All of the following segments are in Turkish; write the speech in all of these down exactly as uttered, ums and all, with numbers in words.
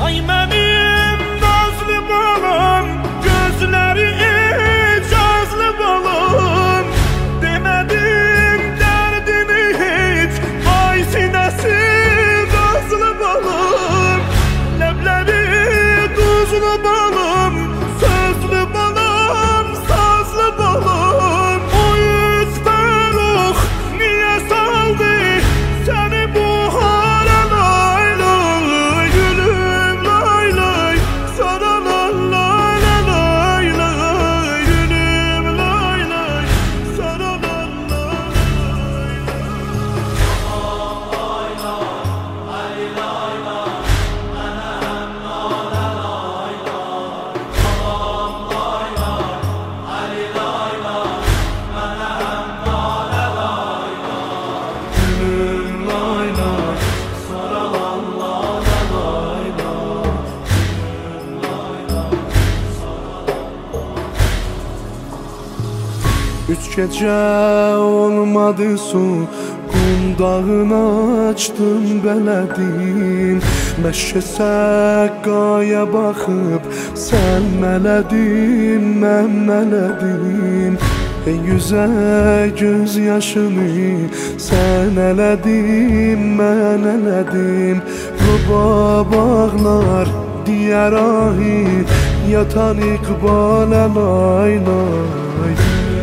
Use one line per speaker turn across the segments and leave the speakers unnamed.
Ay benim nazlı balam, gözleri icazlı balam. Demedim derdini hiç, ay sinesi gazlı balam. Lebleri tuzlu balam, sözlü balam, sazlı balam. O yüzden oh niye saldı seni bu hale lay lay. Gülüm lay lay, sana lay lay lay lay. Gülüm lay lay, sana lay lay lay.
Üç gece olmadı su, qundağını açdım belədin. Məşə səqqaya baxıb sən mələdin, mən mələdim. Ey yüzə göz yaşını sən elədin, mən elədim. Ruba bağlar diyər ahi, yatan iqbalə lay lay.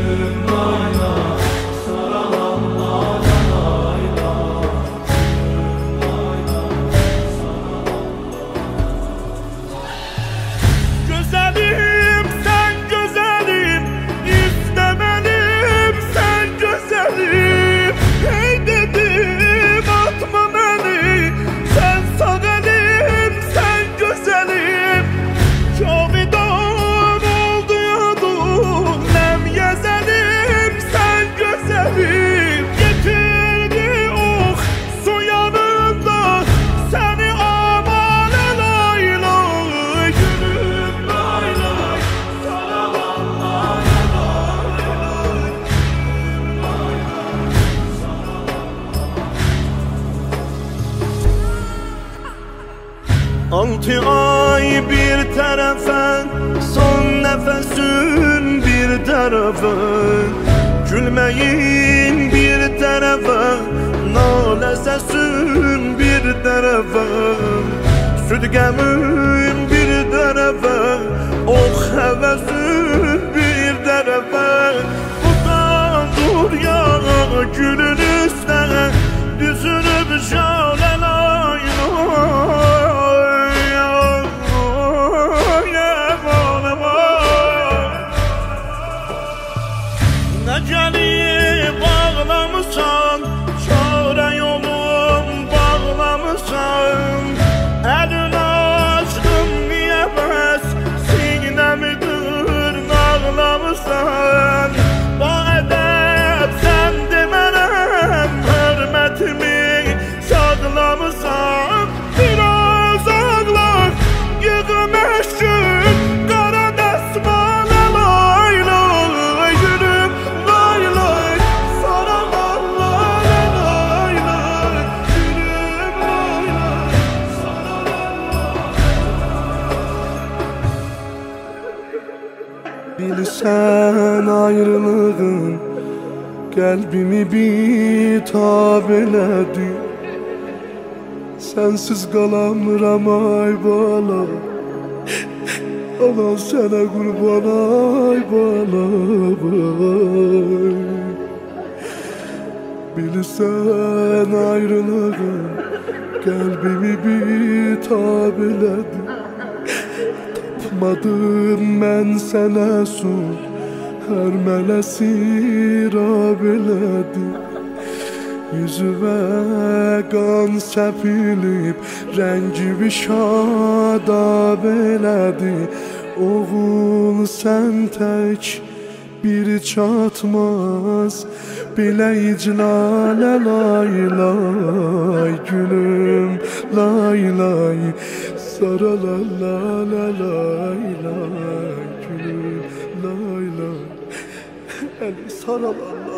Güzelim sen güzelim, istemelim sen güzelim. Hey dedim atma beni, sen sağ elim sen güzelim. Cavidan oldu yadum, nem yezelim sen güzelim. Getirdi oh su yanında seni amale lay lay. Gülüm lay lay, sana lay lay lay. Altı ay bir tarafa, son nefesin bir tarafa. Gülmeyin bir tarafa, nale sesin bir tarafa. Südgemin bir tarafa, oh hevesin bir tarafa. Buradan dur ya gülün üstüne, düzünüp şale lay lay. Neceli bağlamışsan, çare yolum bağlamışsan. Elini açtım niye bəs, sinemi dırnaqlamışsan. Bu edep sen demərəm, hörmətimi saklamışsan. Biraz ağlar, yığım eşkin, qara dəsmale lay lay. Gülüm lay lay, sana lay lay lay lay. Gülüm lay lay, sana lay lay.
Bilsən ayrılığın qəlbimi bitab elədi. Sensiz qalamıram ay bala, anan sənə qurban ay bala ay. Bilsən ayrılığın qəlbimi bitab elədi. Tapmadım mən sənə su, hər mələsi rab elədi. Yüzüvə qan səpilib, rəngi şadab elədi. Oğul sən tək bir çatmaz, belə iclalə lay lay. Gülüm lay lay, sara la la la lay lay. Gülüm lay lay, eli sara la la.